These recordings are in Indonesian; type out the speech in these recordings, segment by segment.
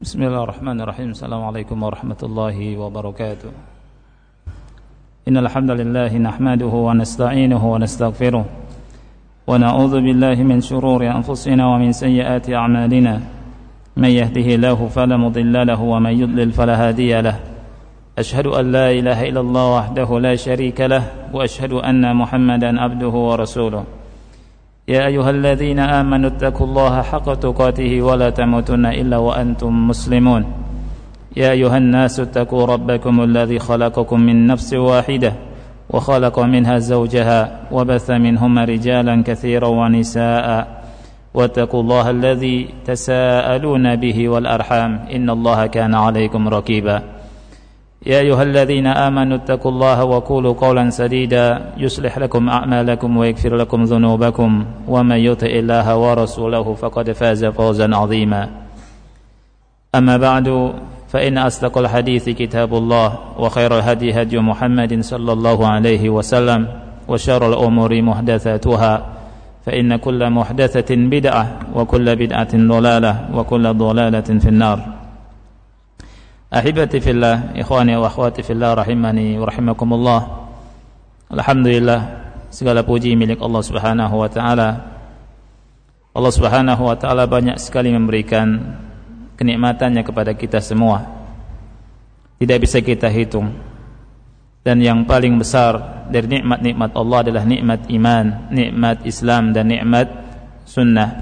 Bismillahirrahmanirrahim. Assalamualaikum warahmatullahi wabarakatuh. Innal hamdalillah nahmaduhu wa nasta'inuhu wa nastaghfiruh wa na'udzu billahi min shururi anfusina wa min sayyiati a'malina. Man yahdihillahu fala mudilla lahu wa man yudlil fala hadiya lahu. Ashhadu an la ilaha illallah wahdahu la syarika lahu wa ashhadu anna Muhammadan abduhu wa rasuluh. يا أيها الذين آمنوا اتقوا الله حق تقاته ولا تموتن إلا وأنتم مسلمون يا أيها الناس اتقوا ربكم الذي خلقكم من نفس واحدة وخلق منها زوجها وبث منهما رجالا كثيرا ونساء واتقوا الله الذي تساءلون به والأرحام إن الله كان عليكم رقيبا يا أيها الذين آمنوا اتقوا الله وقولوا قولا سديدا يصلح لكم أعمالكم ويغفر لكم ذنوبكم ومن يطع الله ورسوله فقد فاز فوزا عظيما أما بعد فإن أصدق الحديث كتاب الله وخير الهدي هدي محمد صلى الله عليه وسلم وشر الأمور محدثاتها فإن كل محدثة بدعة وكل بدعة ضلالة وكل ضلالة في النار. Ahibati fillah, ikhwani wa akhwati fillah rahimani wa rahimakumullah. Alhamdulillah, segala puji milik Allah Subhanahu wa taala. Allah Subhanahu wa taala banyak sekali memberikan kenikmatannya kepada kita semua. Tidak bisa kita hitung. Dan yang paling besar dari nikmat-nikmat Allah adalah nikmat iman, nikmat Islam dan nikmat sunnah.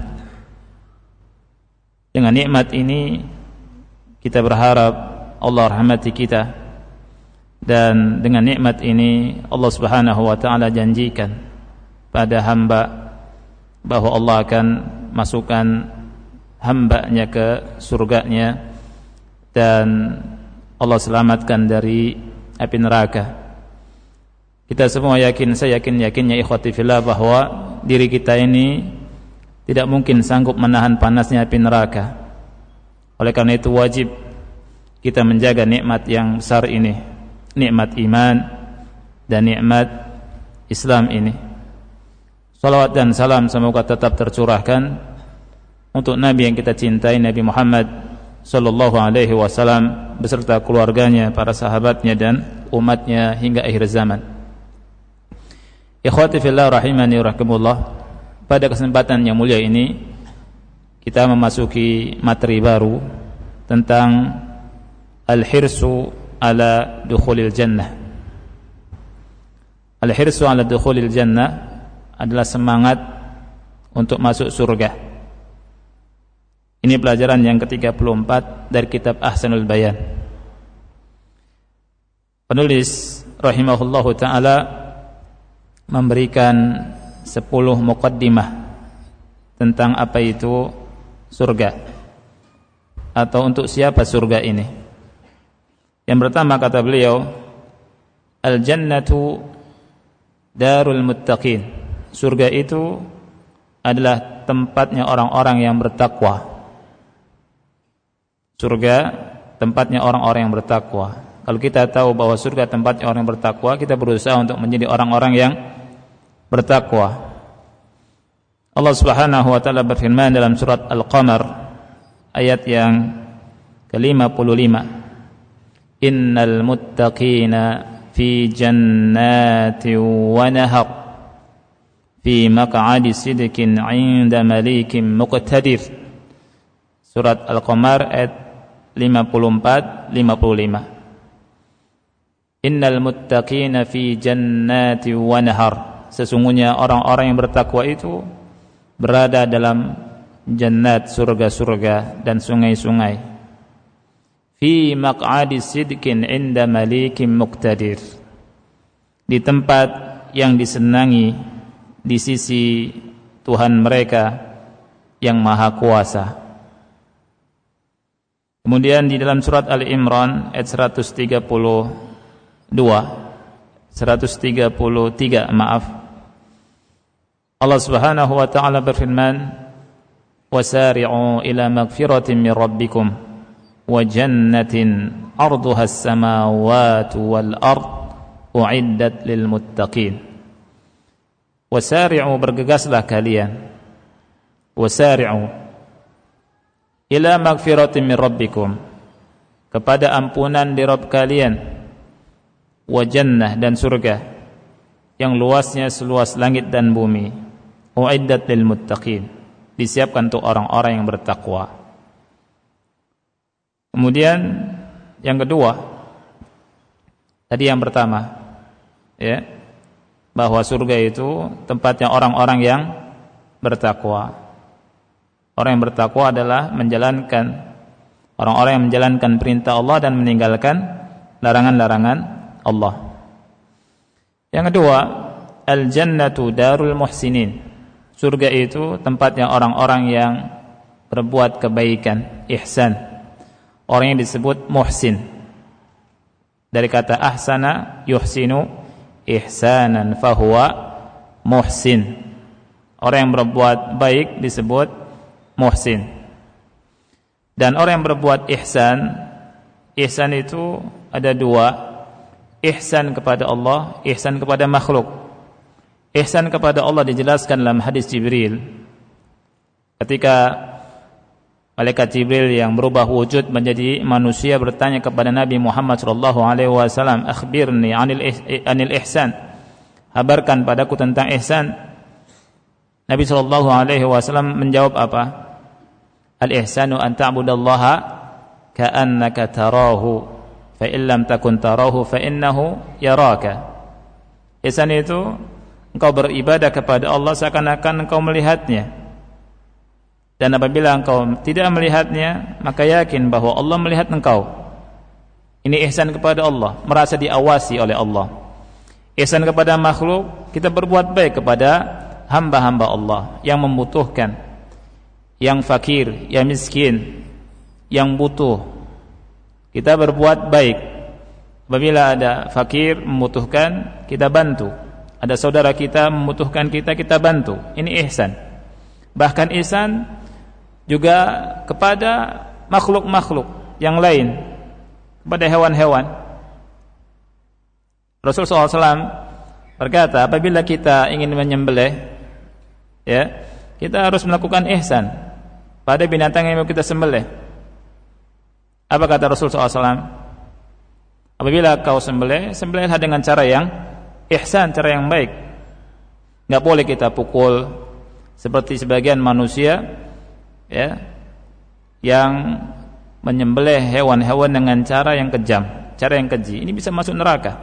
Dengan nikmat ini kita berharap Allah rahmati kita, dan dengan nikmat ini Allah Subhanahu wa taala janjikan pada hamba bahwa Allah akan masukkan hambanya ke surganya dan Allah selamatkan dari api neraka. Kita semua yakin, saya yakinnya ikhwati fillah, bahwa diri kita ini tidak mungkin sanggup menahan panasnya api neraka. Oleh karena itu wajib kita menjaga nikmat yang besar ini, nikmat iman dan nikmat Islam ini. Salawat dan salam semoga tetap tercurahkan untuk Nabi yang kita cintai, Nabi Muhammad sallallahu alaihi wasallam beserta keluarganya, para sahabatnya dan umatnya hingga akhir zaman. Ikhwati fillah rahimani rahimakumullah. Pada kesempatan yang mulia ini kita memasuki materi baru tentang al-hirsu ala dukhulil jannah. Al-hirsu ala dukhulil jannah adalah semangat untuk masuk surga. Ini pelajaran yang ke-34 dari kitab Ahsanul Bayan. Penulis rahimahullahu ta'ala memberikan 10 muqaddimah tentang apa itu surga, atau untuk siapa surga ini. Yang pertama kata beliau, al-jannatu darul muttaqin. Surga itu adalah tempatnya orang-orang yang bertakwa. Surga tempatnya orang-orang yang bertakwa. Kalau kita tahu bahwa surga tempatnya orang yang bertakwa, kita berusaha untuk menjadi orang-orang yang bertakwa. Allah Subhanahu wa taala berfirman dalam surat Al-Qamar ayat yang ke-55. Innal muttaqina fi jannatin wa nahar fi maq'adi sidqin 'inda malikin muqtadir. Surat Al-Qamar ayat 54-55. Innal muttaqina fi jannatin wa nahar. Sesungguhnya orang-orang yang bertakwa itu berada dalam jannat, surga-surga dan sungai-sungai. Fi maq'adi sidqin 'inda malikin muqtadir. Di tempat yang disenangi di sisi Tuhan mereka yang maha kuasa. Kemudian di dalam surat Ali Imran ayat 133 Allah Subhanahu wa taala berfirman, wasari'u ila magfiratin min rabbikum wa jannatin arduha as-samawati wal ard u'iddat lil muttaqin. Wasari'u, bergegaslah kalian. Wasari'u ila magfiratin min rabbikum, kepada ampunan di Rabb kalian, wa jannah, dan surga yang luasnya seluas langit dan bumi, uiddat lil muttaqin, disiapkan untuk orang-orang yang bertakwa. Kemudian yang kedua, tadi yang pertama, ya, bahwa surga itu tempatnya orang-orang yang bertakwa. Orang yang bertakwa adalah orang-orang yang menjalankan perintah Allah dan meninggalkan larangan-larangan Allah. Yang kedua, al-jannatu darul muhsinin. Surga itu tempatnya orang-orang yang berbuat kebaikan, ihsan. Orang yang disebut muhsin. Dari kata ahsana yuhsinu ihsanan fahuwa muhsin. Orang yang berbuat baik disebut muhsin. Dan orang yang berbuat ihsan itu ada dua, ihsan kepada Allah, ihsan kepada makhluk. Ihsan kepada Allah dijelaskan dalam hadis Jibril ketika malaikat Jibril yang berubah wujud menjadi manusia bertanya kepada Nabi Muhammad SAW, akhbirni anil ihsan, habarkan padaku tentang ihsan. Nabi SAW menjawab apa? Al-ihsanu an ta'budallaha ka'annaka tarahu fa in lam takun tarahu fa innahu yaraka. Ihsan itu engkau beribadah kepada Allah seakan-akan engkau melihatnya. Dan apabila engkau tidak melihatnya, maka yakin bahwa Allah melihat engkau. Ini ihsan kepada Allah, merasa diawasi oleh Allah. Ihsan kepada makhluk, kita berbuat baik kepada hamba-hamba Allah yang membutuhkan, yang fakir, yang miskin, yang butuh. Kita berbuat baik. Apabila ada fakir membutuhkan, kita bantu. Ada saudara kita membutuhkan kita bantu. Ini ihsan. Bahkan ihsan juga kepada makhluk-makhluk yang lain, kepada hewan-hewan. Rasulullah SAW berkata, apabila kita ingin menyembelih, ya, kita harus melakukan ihsan pada binatang yang mau kita sembelih. Apa kata Rasulullah SAW? Apabila kau sembelihlah dengan cara yang ihsan, cara yang baik. Enggak boleh kita pukul seperti sebagian manusia, ya, yang menyembelih hewan-hewan dengan cara yang kejam, cara yang keji. Ini bisa masuk neraka.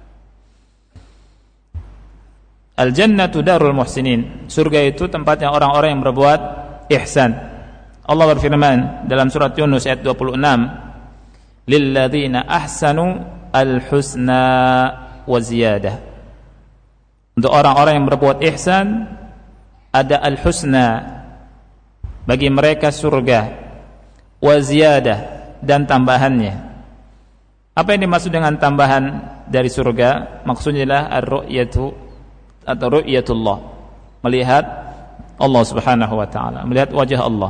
Al-jannatu darul muhsinin. Surga itu tempatnya orang-orang yang berbuat ihsan. Allah berfirman dalam surat Yunus ayat 26, lilladzina ahsanu al-husna wa ziyadah. Untuk orang-orang yang berbuat ihsan ada al-husna, bagi mereka surga, wa ziyadah, dan tambahannya. Apa yang dimaksud dengan tambahan dari surga? Maksudnya adalah ar-ru'yatu atau ru'yatullah, melihat Allah Subhanahu wa taala, melihat wajah Allah.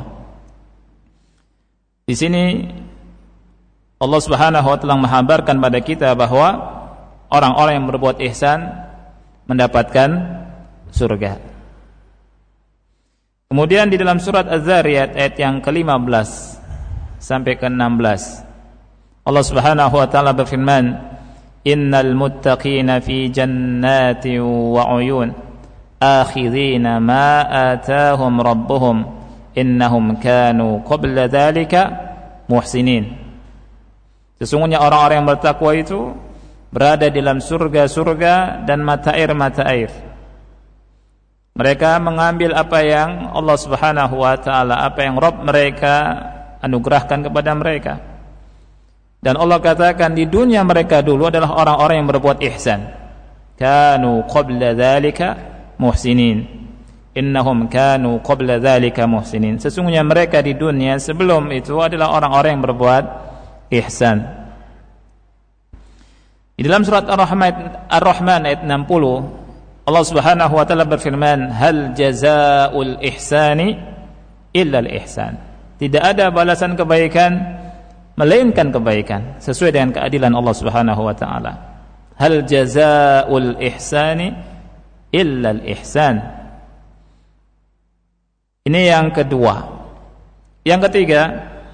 Di sini Allah Subhanahu wa taala menghabarkan pada kita bahwa orang-orang yang berbuat ihsan mendapatkan surga. Kemudian di dalam surat Az-Zariyat ayat yang ke-15 sampai ke-16, Allah Subhanahu wa taala berfirman, innal muttaqina fi jannatin wa 'uyun akhidhina ma ataahum rabbuhum innahum kanu qabla dzalika muhsinin. Sesungguhnya orang-orang yang bertakwa itu berada di dalam surga-surga dan mata air. Mereka mengambil apa yang Allah Subhanahu wa taala, apa yang Rabb mereka anugerahkan kepada mereka. Dan Allah katakan di dunia mereka dulu adalah orang-orang yang berbuat ihsan. Kanu qabla dzalika muhsinin. Innahum kanu qabla dzalika muhsinin. Sesungguhnya mereka di dunia sebelum itu adalah orang-orang yang berbuat ihsan. Di dalam surat Ar-Rahman ayat 60, Allah Subhanahu wa taala berfirman, hal jazaa'ul ihsani illa al-ihsan. Tidak ada balasan kebaikan melainkan kebaikan, sesuai dengan keadilan Allah Subhanahu wa taala. Hal jazaa'ul ihsani illa al-ihsan. Ini yang kedua. Yang ketiga,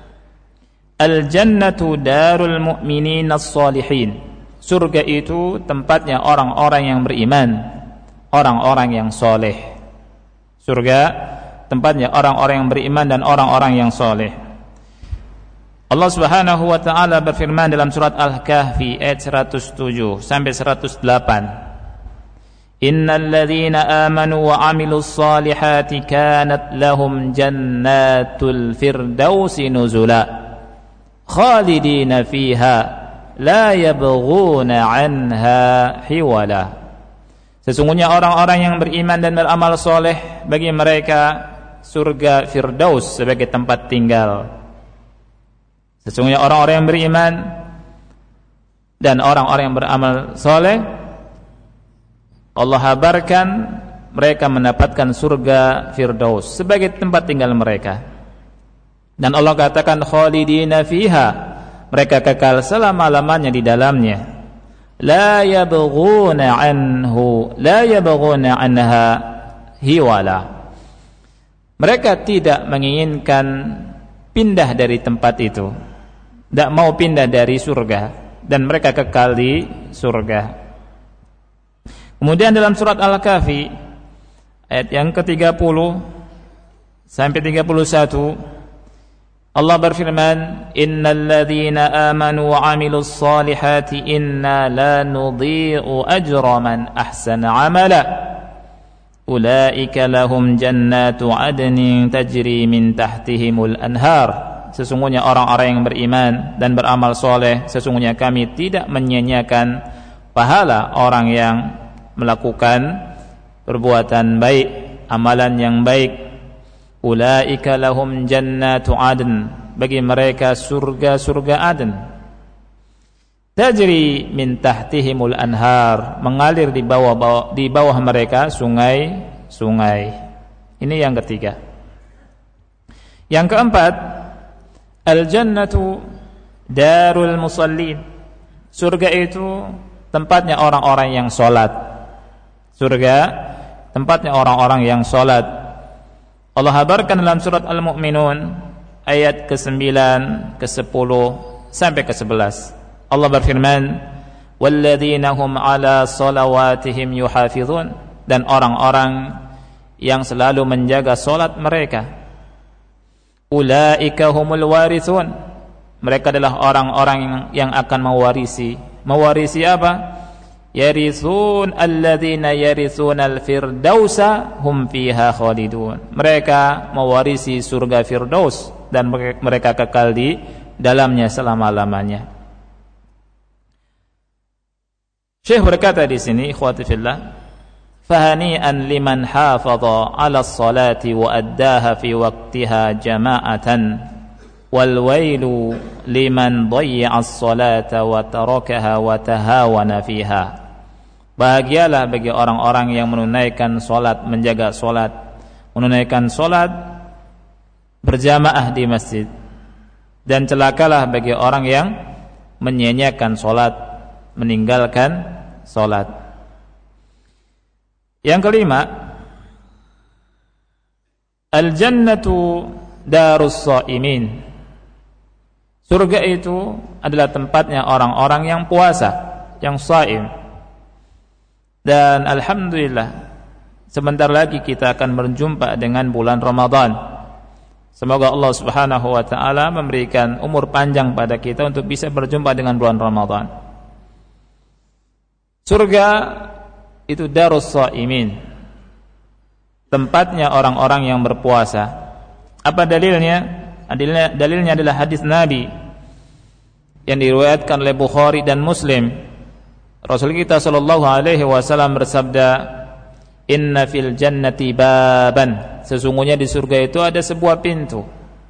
Al-jannatu darul mu'minin as-salihin. Surga itu tempatnya orang-orang yang beriman, orang-orang yang soleh. Surga tempatnya orang-orang yang beriman dan orang-orang yang soleh. Allah Subhanahu wa taala berfirman dalam surat Al-Kahfi ayat 107 sampai 108. Innal ladzina amanu wa 'amilus solihati kanat lahum jannatul firdausi nuzula khalidina fiha la yabghuna 'anha hiwala. Sesungguhnya orang-orang yang beriman dan beramal soleh, bagi mereka surga Firdaus sebagai tempat tinggal. Sesungguhnya orang-orang yang beriman dan orang-orang yang beramal soleh, Allah habarkan mereka mendapatkan surga Firdaus sebagai tempat tinggal mereka. Dan Allah katakan khalidina fiha, mereka kekal selama-lamanya di dalamnya. La yabghuna anha hiwala. Mereka tidak menginginkan pindah dari tempat itu, tidak mau pindah dari surga, dan mereka kekal di surga. Kemudian dalam surat Al-Kahfi ayat yang ke-30 sampai 31, Allah berfirman, innal ladzina amanu wa 'amilus solihati inna la nudhi'u ajra man ahsana 'amala ulaika lahum jannatu 'adnin tajri min tahtihimul anhar. Sesungguhnya orang-orang yang beriman dan beramal soleh, sesungguhnya kami tidak menyia-nyiakan pahala orang yang melakukan perbuatan baik, amalan yang baik. Ulaika lahum jannatu 'adn, bagi mereka surga-surga Aden. Tajri min tahtihimul anhar, mengalir di bawah mereka sungai-sungai. Ini yang ketiga. Yang keempat, al-jannatu darul musallin. Surga itu tempatnya orang-orang yang salat. Surga tempatnya orang-orang yang salat. Allah habarkan dalam surat Al-Mu'minun ayat ke-9, ke-10 sampai ke-11. Allah berfirman, walladzina hum 'ala shalawatihim yuhafizun, dan orang-orang yang selalu menjaga salat mereka. Ulaika humul warithun, mereka adalah orang-orang yang akan mewarisi. Mewarisi apa? Yarithun alladzina yarithunal firdausa hum fiha khalidun. Mereka mewarisi surga Firdaus dan mereka kekal di dalamnya selama-lamanya. Syekh berkata di sini, ikhwati fillah, fahani'an liman hafadha 'ala as-salati wa addaha fi waqtiha jama'atan wal wailu liman dhayya'a as-salata wa tarakaha wa tahawana fiha. Bahagialah bagi orang-orang yang menunaikan salat, menjaga salat, menunaikan salat berjamaah di masjid, dan celakalah bagi orang yang menyia-nyiakan salat, meninggalkan salat. Yang kelima, al-jannatu darus shaimin. Surga itu adalah tempatnya orang-orang yang puasa, yang shaim. Dan alhamdulillah, sebentar lagi kita akan berjumpa dengan bulan Ramadan. Semoga Allah Subhanahu wa taala memberikan umur panjang pada kita untuk bisa berjumpa dengan bulan Ramadan. Surga itu darus shaimin, tempatnya orang-orang yang berpuasa. Apa dalilnya? Dalilnya adalah hadis Nabi yang diriwayatkan oleh Bukhari dan Muslim. Rasul kita sallallahu alaihi wasallam bersabda, inna fil jannati baban, sesungguhnya di surga itu ada sebuah pintu.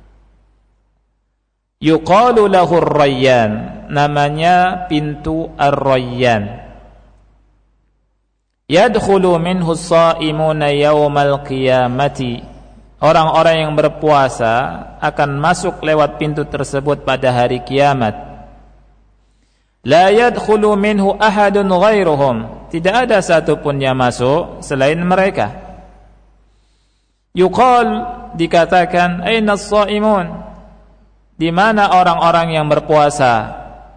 Yuqalu lahu ar-rayyan, namanya pintu ar-rayyan. Yadkhulu minhu as-shaimuna yaumal qiyamati, orang-orang yang berpuasa akan masuk lewat pintu tersebut pada hari kiamat. La yadkhulu minhu ahadun ghairuhum, tidak ada satupun yang masuk selain mereka. Yuqal, dikatakan, aina as-shaimun, di mana orang-orang yang berpuasa,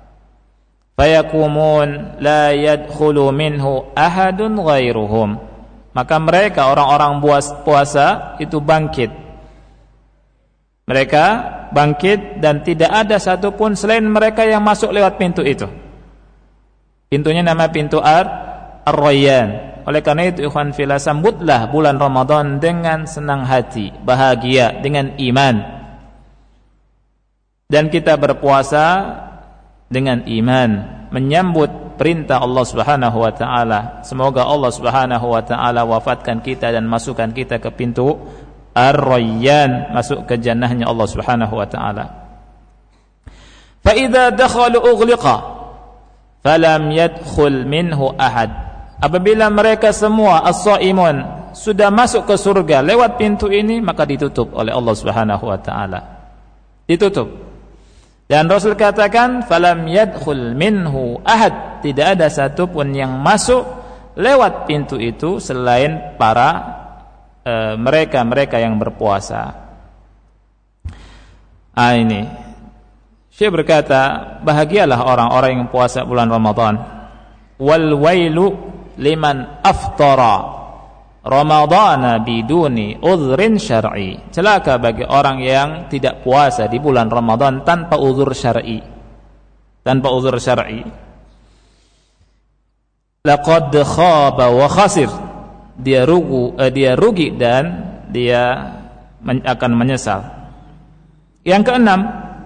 fayakumun la yadkhulu minhu ahadun ghairuhum, maka mereka orang-orang puasa itu bangkit. Mereka bangkit dan tidak ada satupun selain mereka yang masuk lewat pintu itu. Pintunya nama pintu Ar-Rayyan. Oleh karena itu ikhwan fillah, sambutlah bulan Ramadan dengan senang hati, bahagia, dengan iman. Dan kita berpuasa dengan iman, menyambut perintah Allah Subhanahu wa taala. Semoga Allah Subhanahu wa taala wafatkan kita dan masukkan kita ke pintu Ar-Rayyan, masuk ke jannahnya Allah Subhanahu wa taala. Fa idza dakhalu ughliqa falam yadkhul minhu ahad. Apabila mereka semua as-shaimun sudah masuk ke surga lewat pintu ini, maka ditutup oleh Allah Subhanahu wa taala. Ditutup. Dan Rasul katakan falam yadkhul minhu ahad, tidak ada satupun yang masuk lewat pintu itu selain para mereka yang berpuasa. Ini Syekh berkata, bahagialah orang-orang yang puasa bulan Ramadan. Wal wailu liman aftara Ramadana biduni udhrin syar'i. Celaka bagi orang yang tidak puasa di bulan Ramadan tanpa uzur syar'i. Tanpa uzur syar'i. Laqad khaba wa khasir. Dia rugi dan dia akan menyesal. Yang keenam,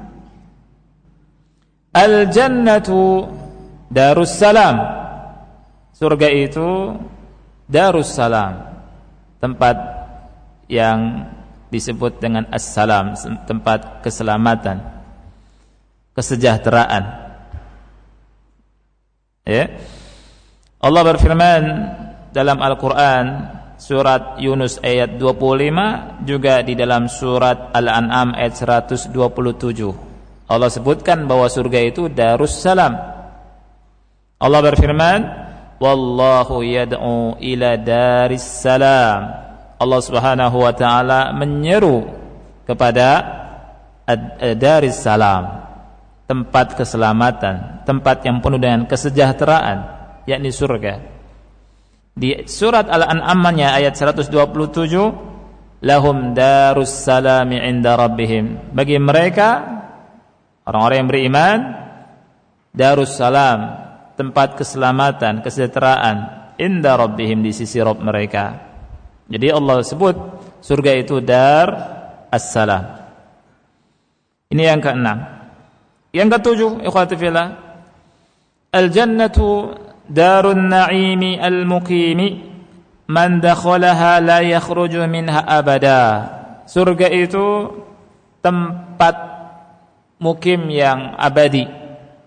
al-jannatu darussalam. Surga itu darussalam, tempat yang disebut dengan as-salam, tempat keselamatan, kesejahteraan. Ya. Allah berfirman dalam Al-Quran, surat Yunus ayat 25, juga di dalam surat Al-An'am ayat 127. Allah sebutkan bahwa surga itu darussalam. Allah berfirman, wallahu yad'u ila daris salam. Allah Subhanahu wa taala menyeru kepada daris salam, tempat keselamatan, tempat yang penuh dengan kesejahteraan, yakni surga. Di surat Al-An'am ayat 127, lahum darus salami 'inda rabbihim. Bagi mereka orang-orang yang beriman, darus salam, tempat keselamatan, kesejahteraan, inda rabbihim, di sisi Rabb mereka. Jadi Allah sebut surga itu dar as-salam. Ini yang keenam. Yang ketujuh, ikhwati fillah, al-jannatu darun na'imi al-muqimi man dakhalaha la yakhruju minha abada. Surga itu tempat mukim yang abadi.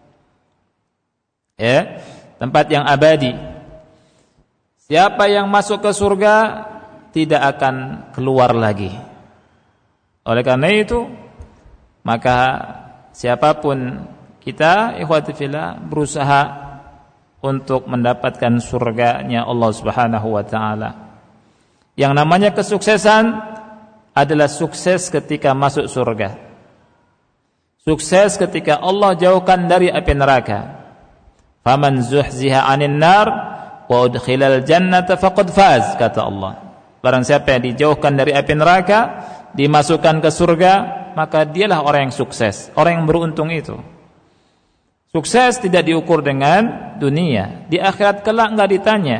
Ya, tempat yang abadi. Siapa yang masuk ke surga tidak akan keluar lagi. Oleh karena itu, maka siapapun kita, ikhwati fillah, berusaha untuk mendapatkan surganya Allah Subhanahu wa taala. Yang namanya kesuksesan adalah sukses ketika masuk surga. Sukses ketika Allah jauhkan dari api neraka. Faman zuhziha 'anil nar wa udkhilal jannata faqad faz, kata Allah. Barang siapa yang dijauhkan dari api neraka, dimasukkan ke surga, maka dialah orang yang sukses, orang yang beruntung itu. Sukses tidak diukur dengan dunia. Di akhirat kelak enggak ditanya,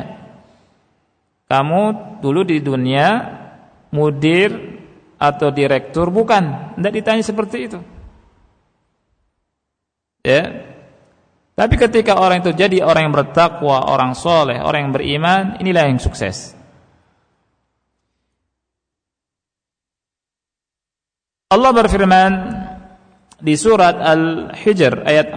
kamu dulu di dunia mudir atau direktur, bukan, enggak ditanya seperti itu. Ya. Tapi ketika orang itu jadi orang yang bertakwa, orang soleh, orang yang beriman, inilah yang sukses. Allah berfirman di surat Al-Hijr ayat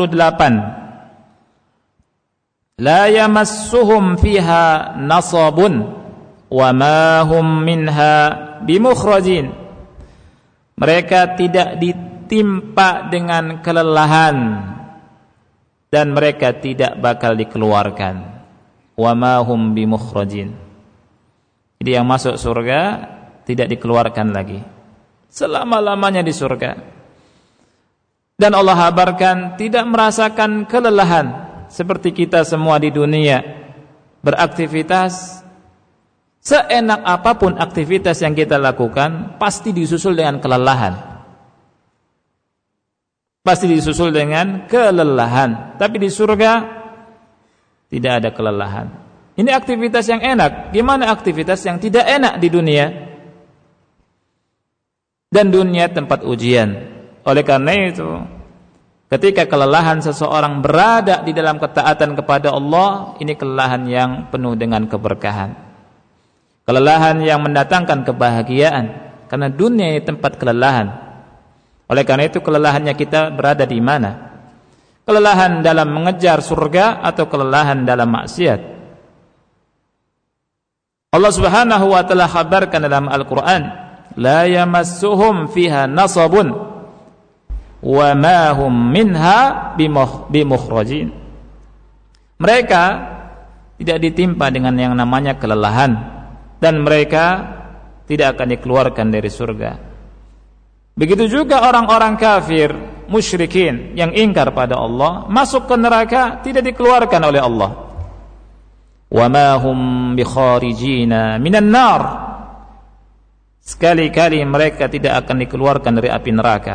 48, la yamassuhum fiha nasabun wa ma hum minha bimukhrajin. Mereka tidak ditimpa dengan kelelahan dan mereka tidak bakal dikeluarkan. Wa ma hum bimukhrajin. Jadi yang masuk surga tidak dikeluarkan lagi, selama-lamanya di surga. Dan Allah kabarkan tidak merasakan kelelahan seperti kita semua di dunia beraktivitas. Seenak apapun aktivitas yang kita lakukan pasti disusul dengan kelelahan. Pasti disusul dengan kelelahan. Tapi di surga tidak ada kelelahan. Ini aktivitas yang enak. Gimana aktivitas yang tidak enak di dunia? Dan dunia tempat ujian. Oleh karena itu, ketika kelelahan seseorang berada di dalam ketaatan kepada Allah, ini kelelahan yang penuh dengan keberkahan. Kelelahan yang mendatangkan kebahagiaan. Karena dunia ini tempat kelelahan. Oleh karena itu kelelahannya kita berada di mana? Kelelahan dalam mengejar surga atau kelelahan dalam maksiat? Allah Subhanahu wa taala kabarkan dalam Al-Qur'an, la yamassuhum fiha nasabun wa ma hum minha bimukhrajin. Mereka tidak ditimpa dengan yang namanya kelelahan dan mereka tidak akan dikeluarkan dari surga. Begitu juga orang-orang kafir, musyrikin yang ingkar pada Allah, masuk ke neraka tidak dikeluarkan oleh Allah. Wa ma hum bikharijina minan nar. Sekali-kali mereka tidak akan dikeluarkan dari api neraka.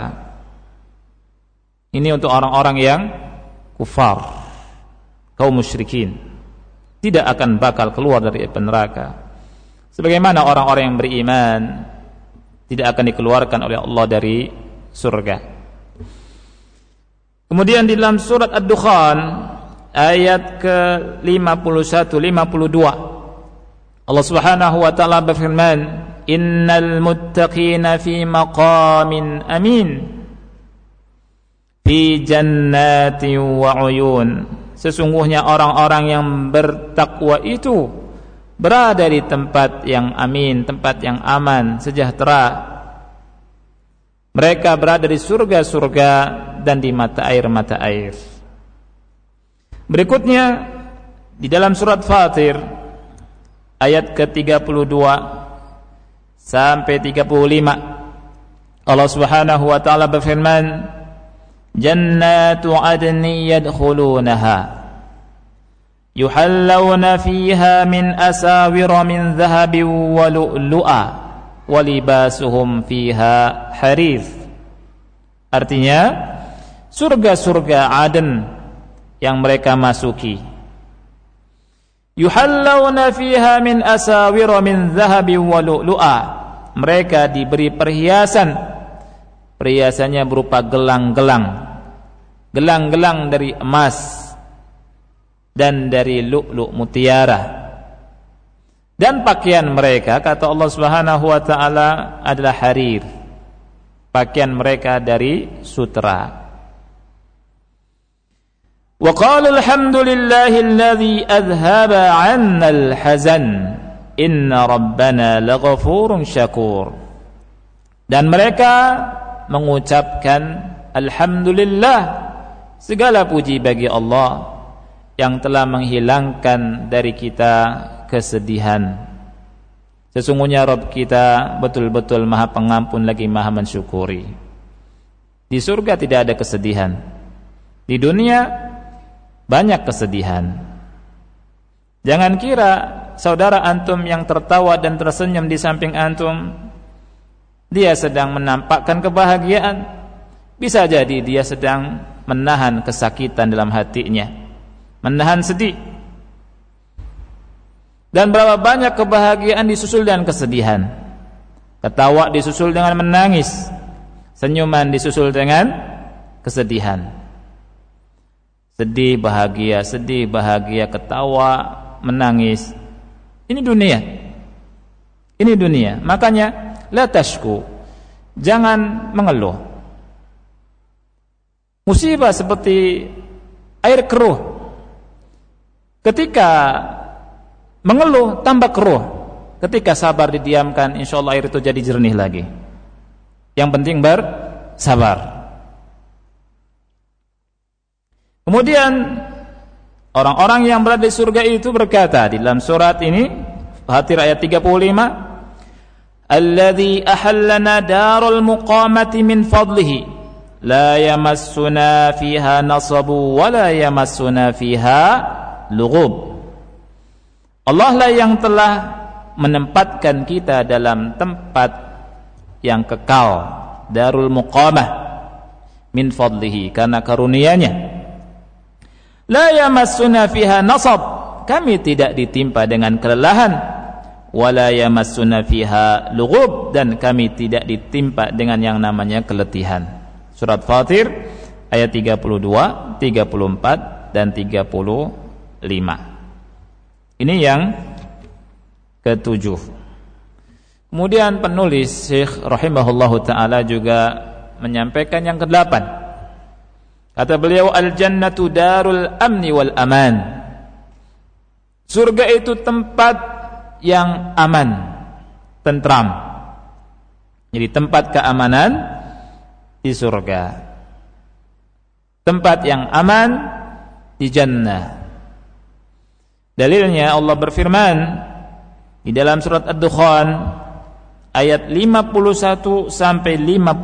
Ini untuk orang-orang yang kufar, kaum musyrikin, tidak akan bakal keluar dari api neraka. Sebagaimana orang-orang yang beriman tidak akan dikeluarkan oleh Allah dari surga. Kemudian di dalam surat Ad-Dukhan ayat ke-51 52 Allah Subhanahu wa taala berfirman, innal muttaqina fi maqamin amin fi jannati wa uyun. Sesungguhnya orang-orang yang bertakwa itu berada di tempat yang amin, tempat yang aman, sejahtera. Mereka berada di surga-surga dan di mata air-mata air. Berikutnya di dalam surat Fatir ayat ke-32 sampai 35 Allah Subhanahu wa taala berfirman, jannatu adni yadkhulunaha yuhallawna fiha min asawira min dhahabin wa lu'lu'a wa libasuhum fiha harir. Artinya surga-surga Aden yang mereka masuki, yuhallawna fiha min asawira min dhahabin wa lu'lu'a, mereka diberi perhiasan, perhiasannya berupa gelang-gelang dari emas dan dari lu'lu' mutiara. Dan pakaian mereka, kata Allah Subhanahu wa taala, adalah harir. Pakaian mereka dari sutra. Wa qala alhamdulillahilladzi adhhaba 'anna al-hazan inna rabbana laghafurun syakur. Dan mereka mengucapkan alhamdulillah, segala puji bagi Allah yang telah menghilangkan dari kita kesedihan. Sesungguhnya Rabb kita betul-betul Maha Pengampun lagi Maha Mensyukuri. Di surga tidak ada kesedihan. Di dunia banyak kesedihan. Jangan kira saudara antum yang tertawa dan tersenyum di samping antum dia sedang menampakkan kebahagiaan. Bisa jadi dia sedang menahan kesakitan dalam hatinya, menahan sedih. Dan berapa banyak kebahagiaan disusul dengan kesedihan. Ketawa disusul dengan menangis, senyuman disusul dengan kesedihan. Sedih bahagia, ketawa, menangis. Ini dunia. Ini dunia. Makanya la tashku, jangan mengeluh. Musibah seperti air keruh. Ketika mengeluh tambah keruh. Ketika sabar didiamkan, insyaallah air itu jadi jernih lagi. Yang penting bersabar. Kemudian orang-orang yang berada di surga itu berkata di dalam surat ini, Fatir ayat 35, alladzi ahallana darul muqamati min fadlihi la yamassuna fiha nasabu wa la yamassuna fiha lughub. Allah lah yang telah menempatkan kita dalam tempat yang kekal, darul muqamah, min fadlihi, karena karunia-Nya. La yamassuna fiha nasab, kami tidak ditimpa dengan kelelahan, wala yamassuna fiha lughub, dan kami tidak ditimpa dengan yang namanya keletihan. Surat Fatir ayat 32, 34 dan 35. Ini yang ketujuh. Kemudian penulis Syekh rahimahullahu taala juga menyampaikan yang kedelapan. Kata beliau, al-jannatu darul amni wal aman. Surga itu tempat yang aman, tentram. Jadi tempat keamanan di surga, tempat yang aman di jannah. Dalilnya Allah berfirman di dalam surat Ad-Dukhan ayat 51 sampai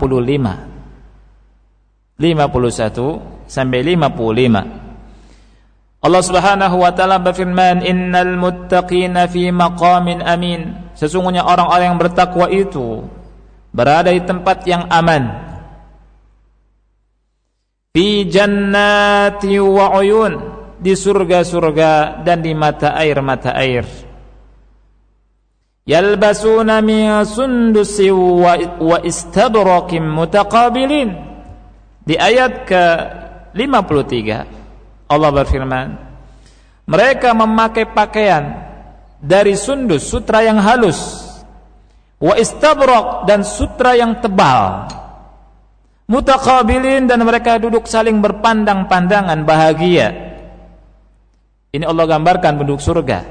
55. 51 sampai 55. Allah Subhanahu wa taala berfirman, innal muttaqina fi maqamin amin. Sesungguhnya orang-orang yang bertakwa itu berada di tempat yang aman. Fi jannati wa uyun, di surga-surga dan di mata air-mata air. Yalbasuna min sundusi wa istabraqim mutaqabilin. Di ayat ke-53 Allah berfirman, mereka memakai pakaian dari sundus, sutra yang halus, wa istabraq, dan sutra yang tebal, mutaqabilin, dan mereka duduk saling berpandang-pandangan bahagia. Ini Allah gambarkan penduduk surga.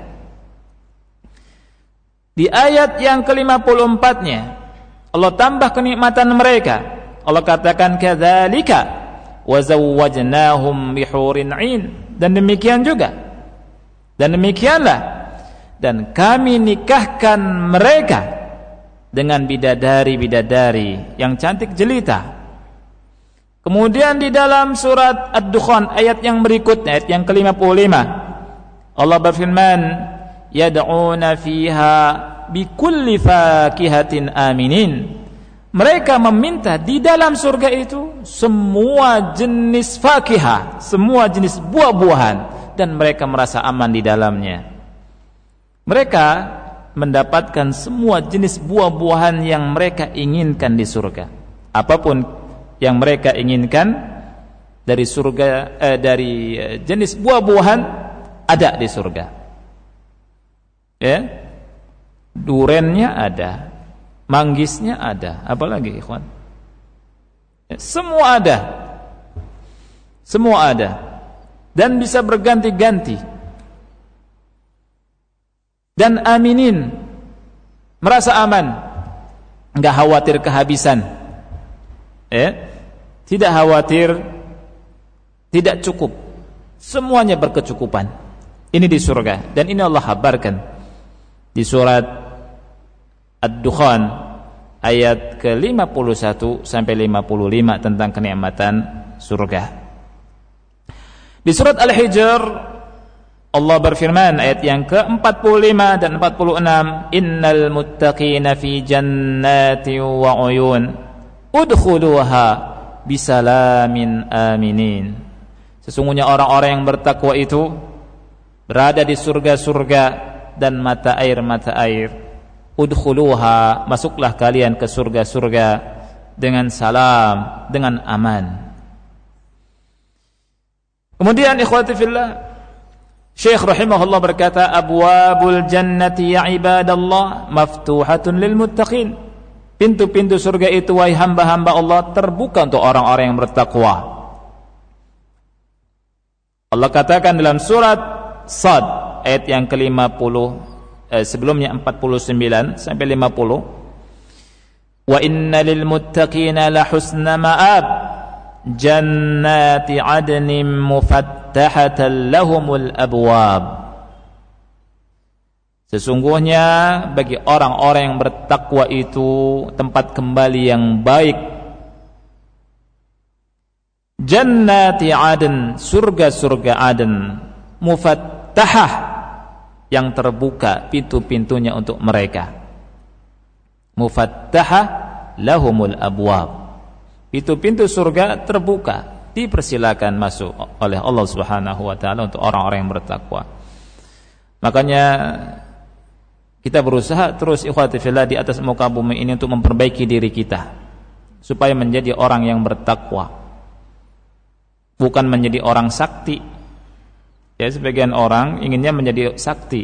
Di ayat yang ke-54-nya Allah tambah kenikmatan mereka. Allah katakan, kadzalika wa zawwajnahum bihurin 'ain, dan demikian juga, dan demikianlah, dan kami nikahkan mereka dengan bidadari-bidadari yang cantik jelita. Kemudian di dalam surat Ad-Dukhan ayat yang berikutnya, ayat yang ke-55, Allah berfirman, yad'una fiha bikulli fakihatin aminin. Mereka meminta di dalam surga itu semua jenis fakihah, semua jenis buah-buahan, dan mereka merasa aman di dalamnya. Mereka mendapatkan semua jenis buah-buahan yang mereka inginkan di surga. Apapun yang mereka inginkan dari surga, dari jenis buah-buahan ada di surga. Ya, durennya ada, manggisnya ada, apalagi ikhwan? Ya, semua ada, semua ada, dan bisa berganti-ganti. Dan aminin, merasa aman, enggak khawatir kehabisan. Ya, tidak khawatir tidak cukup, semuanya berkecukupan. Ini di surga, dan ini Allah kabarkan di surat Ad-Dukhan ayat ke-51 sampai 55 tentang kenikmatan surga. Di surat Al-Hijr Allah berfirman ayat yang ke-45 dan 46, innal muttaqina fi jannati wa uyun udkhuluha bisalamin aminin. Sesungguhnya orang-orang yang bertakwa itu berada di surga-surga dan mata air-mata air. Udkhuluha, masuklah kalian ke surga-surga dengan salam, dengan aman. Kemudian ikhwati fillah, Syekh rahimahullah berkata, abwabul jannati ya ibadallah maftuhatun lil muttaqin. Pintu-pintu surga itu, wahai hamba-hamba Allah, terbuka untuk orang-orang yang bertakwa. Allah katakan dalam surat Sad ayat yang ke-50, sebelumnya 49 sampai 50, wa inna lil muttaqina la husna ma'ab jannati adnin mufattahatan lahumul abwab. Sesungguhnya bagi orang-orang yang bertakwa itu tempat kembali yang baik, Jannati adn, surga-surga Aden, mufattahah, yang terbuka pintu-pintunya untuk mereka. Mufattahah lahumul abwab, pintu-pintu surga terbuka, dipersilakan masuk oleh Allah Subhanahu wa taala untuk orang-orang yang bertakwa. Makanya kita berusaha terus ikhwati fillah di atas muka bumi ini untuk memperbaiki diri kita supaya menjadi orang yang bertakwa, bukan menjadi orang sakti. Ya, sebagian orang inginnya menjadi sakti,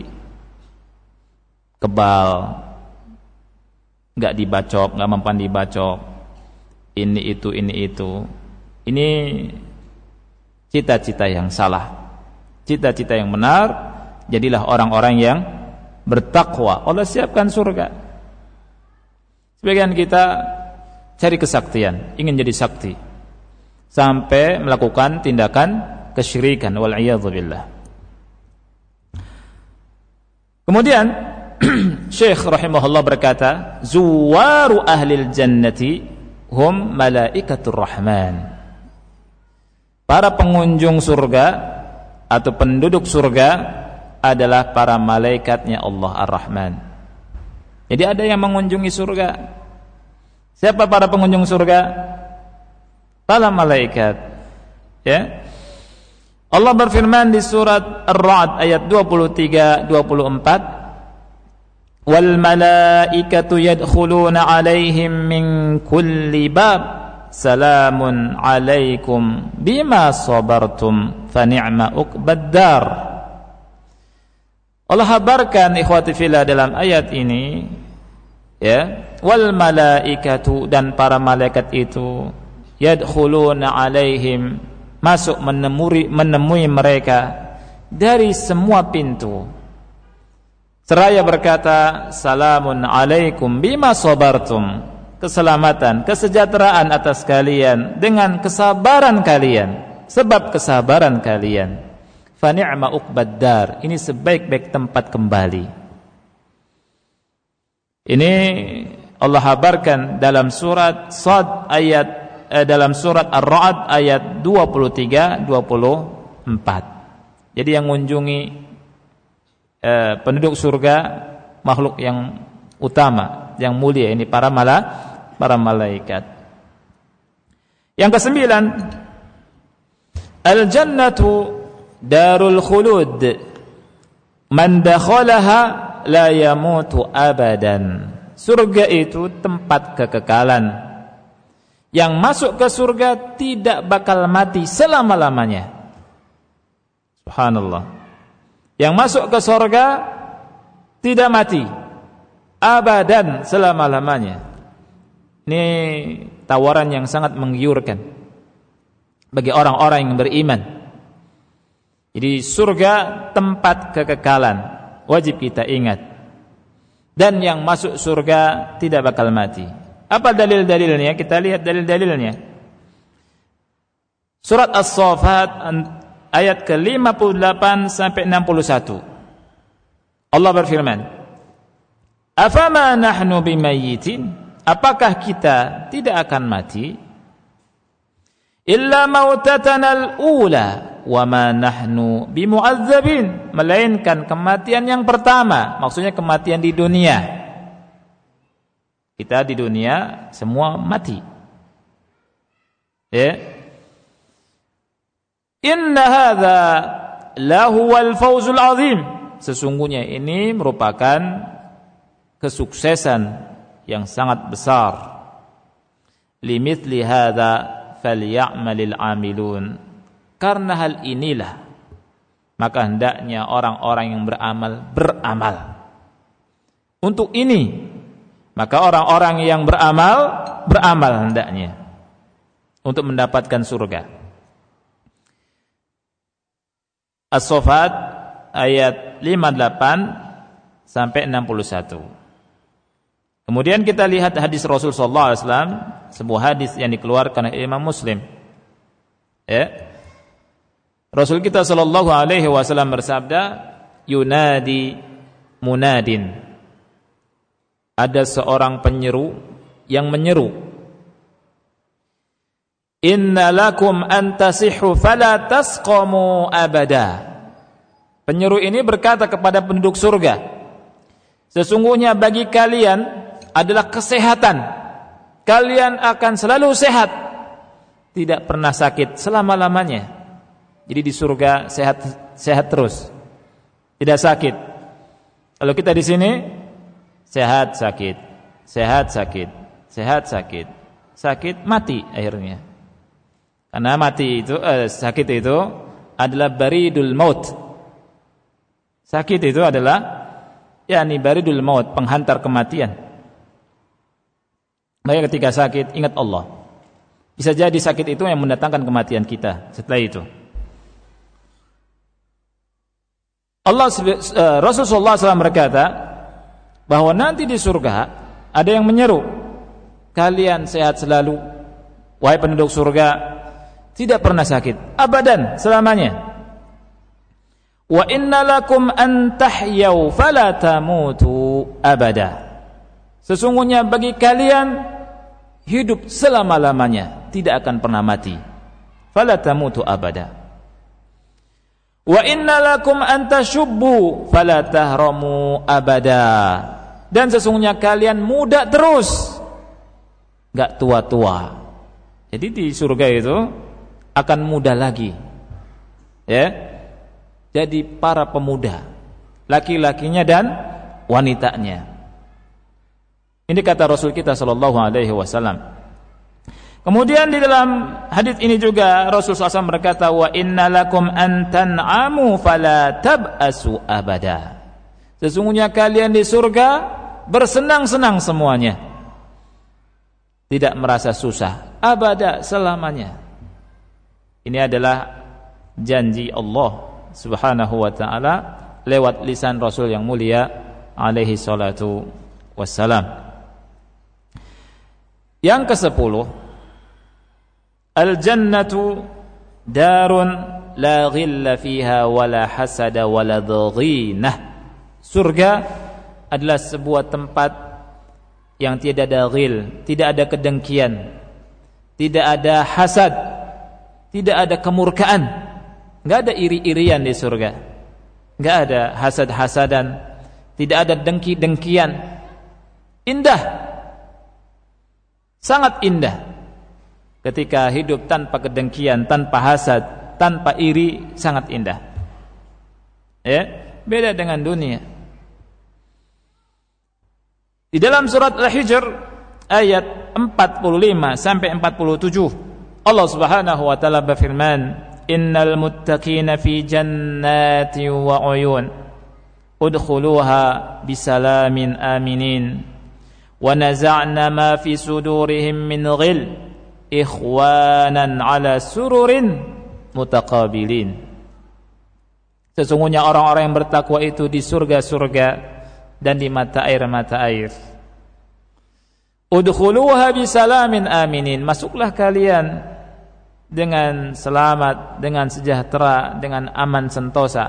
kebal, nggak dibacok, nggak mempan dibacok, ini itu. Ini cita-cita yang salah. Cita-cita yang benar, jadilah orang-orang yang bertakwa. Allah siapkan surga. Sebagian kita cari kesaktian, ingin jadi sakti, sampai melakukan tindakan kesyirikan, wal iyadzu billah. Kemudian Syekh rahimahullah berkata, zuwaru ahlil jannati hum malaikatur rahman. Para pengunjung surga atau penduduk surga adalah para malaikatnya Allah Ar-Rahman. Jadi ada yang mengunjungi surga. Siapa para pengunjung surga? Para malaikat. Ya. Allah berfirman di surat Ar-Ra'd ayat 23-24, wal malaikatu yadkhuluna 'alaihim min kulli bab salamun 'alaikum bima sabartum fa ni'ma uqbaddar. Allah habarkan ikhwati fillah dalam ayat ini, ya, wal malaikatu, dan para malaikat itu, yadkhuluna 'alaihim, masuk menemui mereka dari semua pintu. Seraya berkata, salamun 'alaikum bima sabartum, keselamatan, kesejahteraan atas kalian dengan kesabaran kalian, sebab kesabaran kalian. Fa ni'ma uqbaddar, ini sebaik-baik tempat kembali. Ini Allah habarkan dalam surat Sad dalam surat Ar-Ra'd ayat 23-24. Jadi yang mengunjungi penduduk surga, makhluk yang utama, yang mulia, ini para malaikat. Yang kesembilan, al-jannatu darul khulud, man dakhalaha la yamutu abadan. Surga itu tempat kekekalan. Yang masuk ke surga tidak bakal mati selama-lamanya. Subhanallah. Yang masuk ke surga tidak mati abadan, selama-lamanya. Ini tawaran yang sangat menggiurkan bagi orang-orang yang beriman. Jadi surga tempat kekekalan, wajib kita ingat. Dan yang masuk surga tidak bakal mati. Apa dalil-dalilnya? Kita lihat dalil-dalilnya. Surat As-Saffat ayat ke-58 sampai 61. Allah berfirman, afama nahnu bimayyitin, apakah kita tidak akan mati? Illa mautatanal ula wa ma nahnu bimu'adzabin, melainkan kematian yang pertama, maksudnya kematian di dunia. Kita di dunia semua mati. Ya. Inna hadza lahuwal fawzul azim, sesungguhnya ini merupakan kesuksesan yang sangat besar. Limithli hadza falyamalil amilun, karena hal inilah maka hendaknya orang-orang yang beramal. Untuk ini maka orang-orang yang beramal hendaknya untuk mendapatkan surga. As-Saffat ayat 58 sampai 61. Kemudian kita lihat hadis Rasul sallallahu alaihi wasallam, sebuah hadis yang dikeluarkan oleh Imam Muslim. Ya. Rasul kita sallallahu alaihi wasallam bersabda, yunadi munadin. Ada seorang penyeru yang menyeru, Inna lakum an tasihhu fala tasqamu abada. Penyeru ini berkata kepada penduduk surga, sesungguhnya bagi kalian adalah kesehatan. Kalian akan selalu sehat, tidak pernah sakit selama-lamanya. Jadi di surga sehat terus, tidak sakit. Kalau kita di sini sehat sakit, sehat sakit, sehat sakit, sakit mati akhirnya. Karena mati itu sakit itu adalah baridul maut. Sakit itu adalah baridul maut, penghantar kematian. Maka ketika sakit ingat Allah. Bisa jadi sakit itu yang mendatangkan kematian kita setelah itu. Rasulullah SAW berkata bahwa nanti di surga ada yang menyeru, kalian sehat selalu wahai penduduk surga, tidak pernah sakit abadan selamanya. Wa inna lakum an tahyau fala tamutu abada. Sesungguhnya bagi kalian hidup selama-lamanya, tidak akan pernah mati. Fala tamutu abada. Wa inna lakum an tashubbu fala tahramu abada. Dan sesungguhnya kalian muda terus, enggak tua-tua. Jadi di surga itu akan muda lagi. Ya. Jadi para pemuda, laki-lakinya dan wanitanya. Ini kata Rasul kita sallallahu alaihi wasallam. Kemudian di dalam hadis ini juga Rasul SAW berkata, wa inna lakum an tan'amu fala tab'asu abada. Sesungguhnya kalian di surga bersenang-senang semuanya, tidak merasa susah abada selamanya. Ini adalah janji Allah Subhanahu wa ta'ala lewat lisan Rasul yang mulia alaihi salatu wassalam. Yang ke-10, al-jannatu darun la ghilla fiha wala hasada wala daghinah. Surga adalah sebuah tempat yang tidak ada ghil, tidak ada kedengkian, tidak ada hasad, tidak ada kemurkaan. Enggak ada iri-irian di surga. Enggak ada hasad-hasadan, tidak ada dengki-dengkian. Indah. Sangat indah. Ketika hidup tanpa kedengkian, tanpa hasad, tanpa iri, sangat indah. Ya, beda dengan dunia. Di dalam surat Al-Hijr ayat 45 sampai 47, Allah Subhanahu wa taala berfirman, innal muttaqina fi jannatin wa uyun udkhuluha bisalamin aminin wa naza'na ma fi sudurihim min ghil ikhwanan ala sururin mutaqabilin. Sesungguhnya orang-orang yang bertakwa itu di surga-surga dan di mata air. Udkhuluha bisalamin aminin, masuklah kalian dengan selamat, dengan sejahtera, dengan aman sentosa.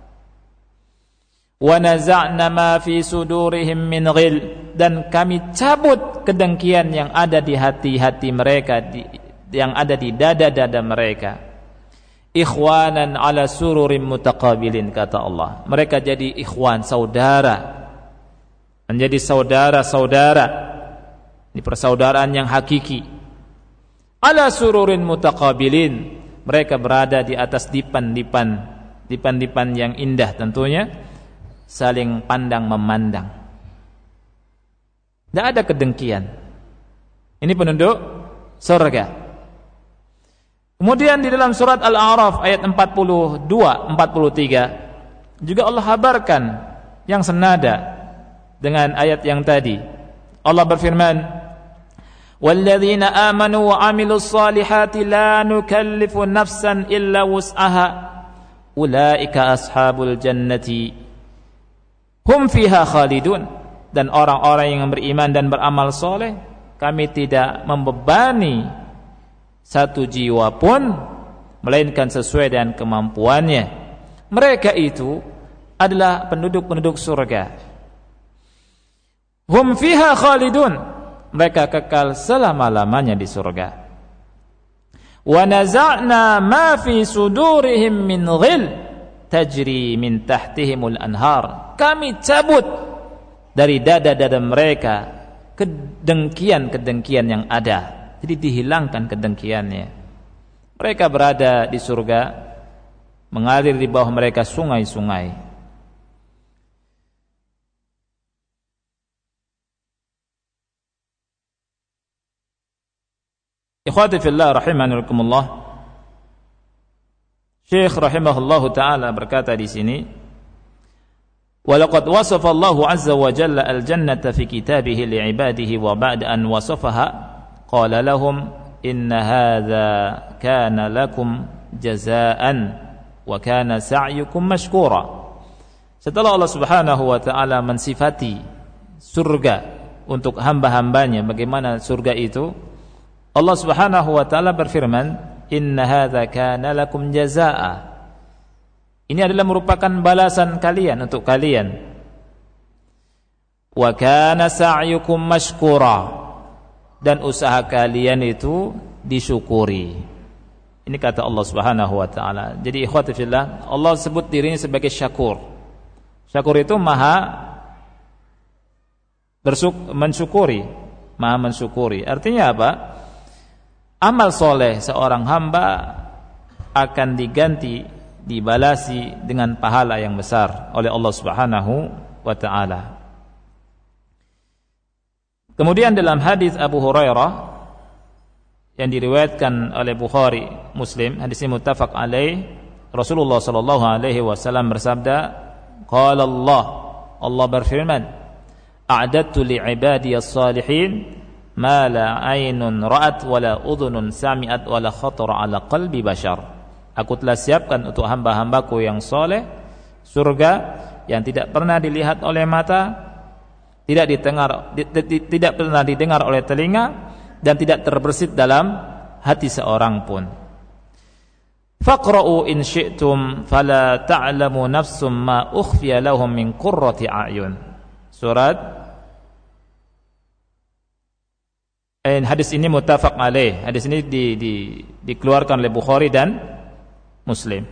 Wa naza'na ma fi sudurihim min ghil, dan kami cabut kedengkian yang ada di hati-hati mereka, yang ada di dada-dada mereka. Ikhwanan ala sururin mutaqabilin, kata Allah. Mereka jadi ikhwan, saudara, menjadi saudara-saudara. Ini persaudaraan yang hakiki. Ala sururin mutaqabilin, mereka berada di atas dipan yang indah tentunya, saling pandang memandang. Tidak ada kedengkian. Ini penduduk surga. Kemudian di dalam surat Al-A'raf ayat 42-43 juga Allah kabarkan yang senada dengan ayat yang tadi. Allah berfirman, وَالَّذِينَ آمَنُوا وَعَمِلُوا الصَّالِحَاتِ لَا نُكَلِّفُ نَفْسًا إِلَّا وُسْعَهَا أُولَئِكَ أَصْحَابُ الْجَنَّةِ هُمْ فِيهَا خَالِدُونَ. Dan orang-orang yang beriman dan beramal soleh, kami tidak membebani satu jiwa pun melainkan sesuai dengan kemampuannya. Mereka itu adalah penduduk-penduduk surga. Hum fiha khalidun, mereka kekal selama-lamanya di surga. Wa naza'na ma fi sudurihim min ghil tajri min tahtihimul anhar. Kami cabut dari dada-dada mereka kedengkian-kedengkian yang ada. Jadi dihilangkan kedengkiannya. Mereka berada di surga, mengalir di bawah mereka sungai-sungai. Ikhwati fillah rahimani rahimakumullah. Syekh rahimahullahu taala berkata di sini, wa laqad wasafa Allahu azza wa jalla al-jannata fi kitabihi li'ibadihi wa ba'da an wasafaha qala lahum inna hadza kana lakum jazaa'an wa kana sa'yukum mashkura. Setelah Allah Subhanahu wa taala mensifati surga untuk hamba-hambanya, bagaimana surga itu, Allah Subhanahu wa taala berfirman, "Inna hadza kana lakum jazaa'a." Ini adalah merupakan balasan kalian untuk kalian. Wa kana sa'yukum mashkura. Dan usaha kalian itu disyukuri. Ini kata Allah Subhanahu wa taala. Jadi ikhwati fillah, Allah sebut dirinya sebagai syakur. Syakur itu maha mensyukuri, maha mensyukuri. Artinya apa? Amal soleh seorang hamba akan diganti, dibalasi dengan pahala yang besar oleh Allah Subhanahu wa ta'ala. Kemudian dalam hadis Abu Hurairah yang diriwayatkan oleh Bukhari, Muslim, hadis ini muttafaq alaih, Rasulullah sallallahu alaihi wasallam bersabda, qala Allah berfirman, a'dadtu li'ibadiyas salihin ma la ainun ra'at wala udhunun sami'at wala khatara ala qalbi bashar. Aku telah siapkan untuk hamba-hambaku yang soleh surga yang tidak pernah dilihat oleh mata, tidak pernah didengar oleh telinga, dan tidak terbersit dalam hati seorang pun. Faqra'u in syi'tum fala ta'lamu nafsum ma ukhfiya lahum min qurrati a'yun. Surat hadis ini muttafaq alaih. Hadis ini dikeluarkan oleh Bukhari dan Muslim.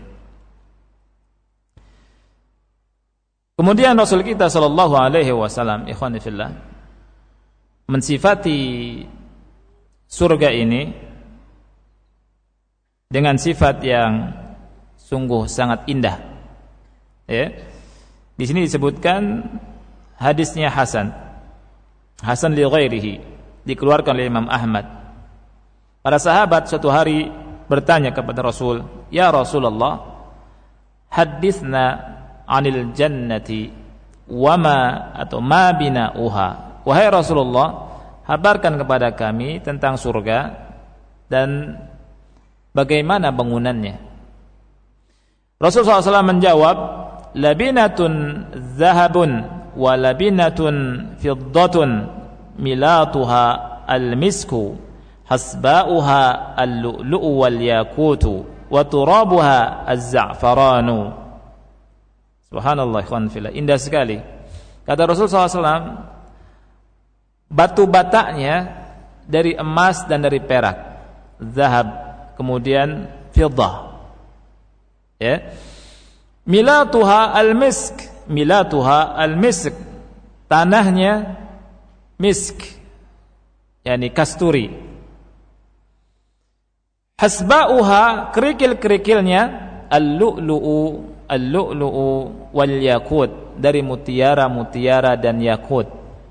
Kemudian Rasul kita sallallahu alaihi wasallam, ikhwan fillah, mensifati surga ini dengan sifat yang sungguh sangat indah. Ya. Di sini disebutkan hadisnya hasan li ghairihi, dikeluarkan oleh Imam Ahmad. Para sahabat suatu hari bertanya kepada Rasul, "Ya Rasulullah, hadithna 'anil jannati wa ma bina'uha." Wahai Rasulullah, habarkan kepada kami tentang surga dan bagaimana bangunannya. Rasulullah SAW menjawab, "Labinatun zahabun wa labinatun fiddatun milatuha al-misku hasba'uha al-lu'lu'u wal-yakutu wa turabuha az-za'faranu." Subhanallah, ikhwan fillah, indah sekali. Kata Rasulullah SAW, batu bataknya dari emas dan dari perak, zahab, kemudian fiddah. Ya. Milatuha al-misk, tanahnya misk, yakni kasturi. Hasba'uha, kerikil-kerikilnya al-lu'lu'u wal yakut, dari mutiara dan yakut.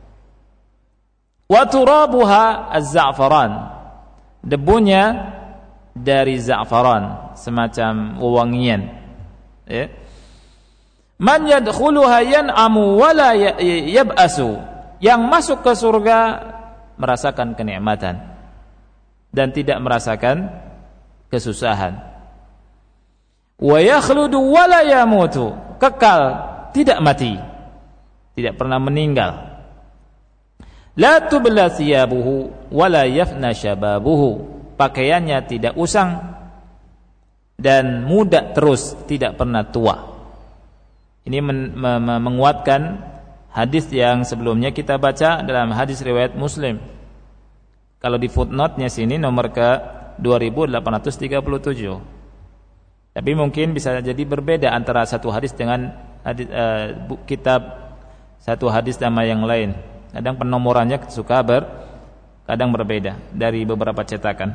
Wa turabuha az-za'faran, debunya dari za'faran, semacam wewangian. Ya. Man yadkhuluha yan'amu wa la yab'asu, yang masuk ke surga merasakan kenikmatan dan tidak merasakan kesusahan. Wa yakhludu wa la yamutu, kekal, tidak mati, tidak pernah meninggal. La tubla thiyabuhu wa la yafna shababuhu, pakaiannya tidak usang dan muda terus, tidak pernah tua. Ini menguatkan hadis yang sebelumnya kita baca dalam hadis riwayat Muslim. Kalau di footnote-nya sini nomor ke 2837. Tapi mungkin bisa jadi berbeda antara satu hadis dengan kitab satu hadis sama yang lain. Kadang penomorannya kadang berbeda dari beberapa cetakan.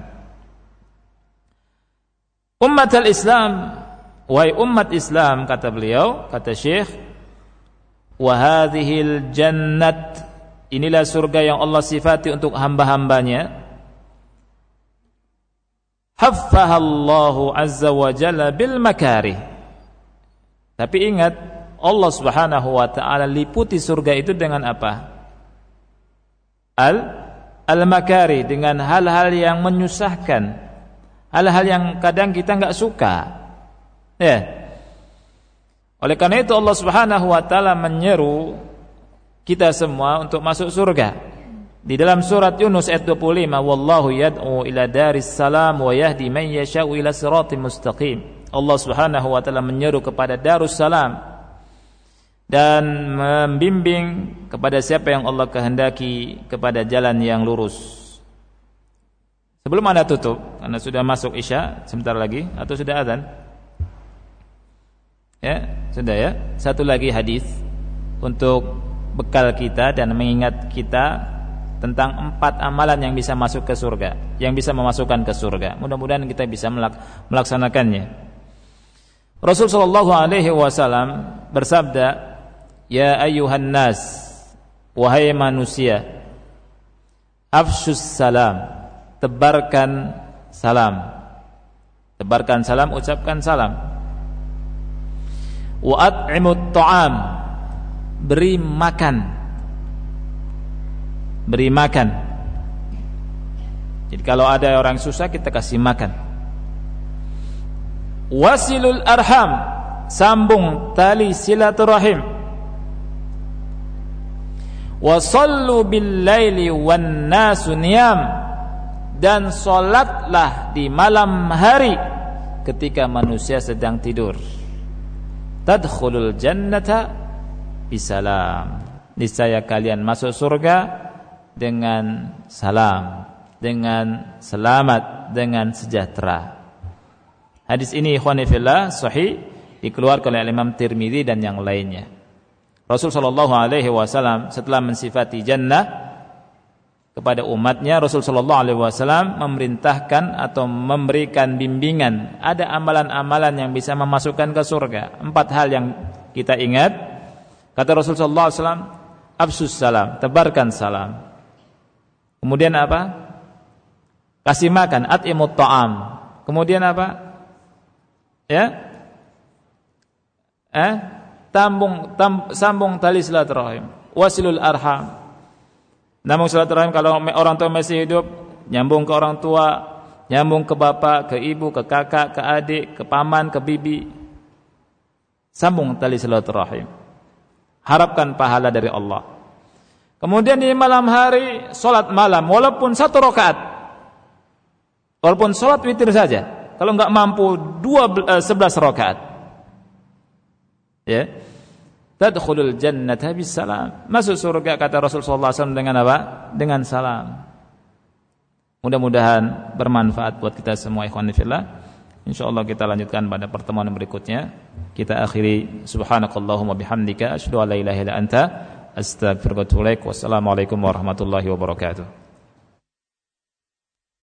Ummatul Islam, wahai umat Islam, kata beliau, kata Syekh, wa hadhil jannat, inilah surga yang Allah sifati untuk hamba-hambanya. Haffahallahu azza wa jalla bil makarih. Tapi ingat, Allah Subhanahu wa taala liputi surga itu dengan apa? Al-makari, dengan hal-hal yang menyusahkan, hal-hal yang kadang kita enggak suka. Ya. Oleh karena itu Allah Subhanahu wa taala menyeru kita semua untuk masuk surga. Di dalam surat Yunus ayat 25, wallahu yad'u ila daris salam wa yahdi man yasha'u ila siratim mustaqim. Allah Subhanahu wa taala menyeru kepada darus salam dan membimbing kepada siapa yang Allah kehendaki kepada jalan yang lurus. Sebelum Anda tutup, karena sudah masuk Isya sebentar lagi, atau sudah azan? Ya, sudah ya. Satu lagi hadis untuk bekal kita dan mengingat kita tentang 4 amalan yang bisa masuk ke surga, yang bisa memasukkan ke surga. Mudah-mudahan kita bisa melaksanakannya. Rasul sallallahu alaihi wasallam bersabda, "Ya ayyuhan nas, wahai manusia, afshus salam, tebarkan salam. Tebarkan salam, ucapkan salam. Wa at'imut ta'am, beri makan. Beri makan. Jadi kalau ada orang susah, kita kasih makan. Wasilul arham, sambung tali silaturahim. Wasallu bil laili wan nasu niyam, dan salatlah di malam hari ketika manusia sedang tidur. Tadkhulul jannata bisalam, niscaya kalian masuk surga dengan salam, dengan selamat, dengan sejahtera. Hadis ini ikhwani fillah sahih, dikeluarkan oleh Imam Tirmidzi dan yang lainnya. Rasul sallallahu alaihi wasallam setelah mensifati jannah kepada umatnya, Rasul sallallahu alaihi wasallam memerintahkan atau memberikan bimbingan, ada amalan-amalan yang bisa memasukkan ke surga. 4 hal yang kita ingat. Kata Rasul sallallahu alaihi wasallam, afsus salam, tebarkan salam. Kemudian apa? Kasih makan, at'imut ta'am. Kemudian apa? Ya? Sambung tali silaturahim. Wasilul arham. Namun silaturahim, kalau orang tua masih hidup, nyambung ke orang tua, nyambung ke bapak, ke ibu, ke kakak, ke adik, ke paman, ke bibi. Sambung tali silaturahim. Harapkan pahala dari Allah. Kemudian di malam hari, salat malam, walaupun 1 rakaat, walaupun salat witir saja, kalau enggak mampu 11 rakaat, ya, tadkhulul jannata bisalam, masuk surga kata Rasul sallallahu alaihi wasallam dengan apa? Dengan salam. Mudah-mudahan bermanfaat buat kita semua ikhwan fillah. Insyaallah kita lanjutkan pada pertemuan berikutnya. Kita akhiri subhanakallahumma bihamdika asyhadu an la ilaha illa anta astaghfiruka wa atubu ilaik. Wassalamualaikum warahmatullahi wabarakatuh.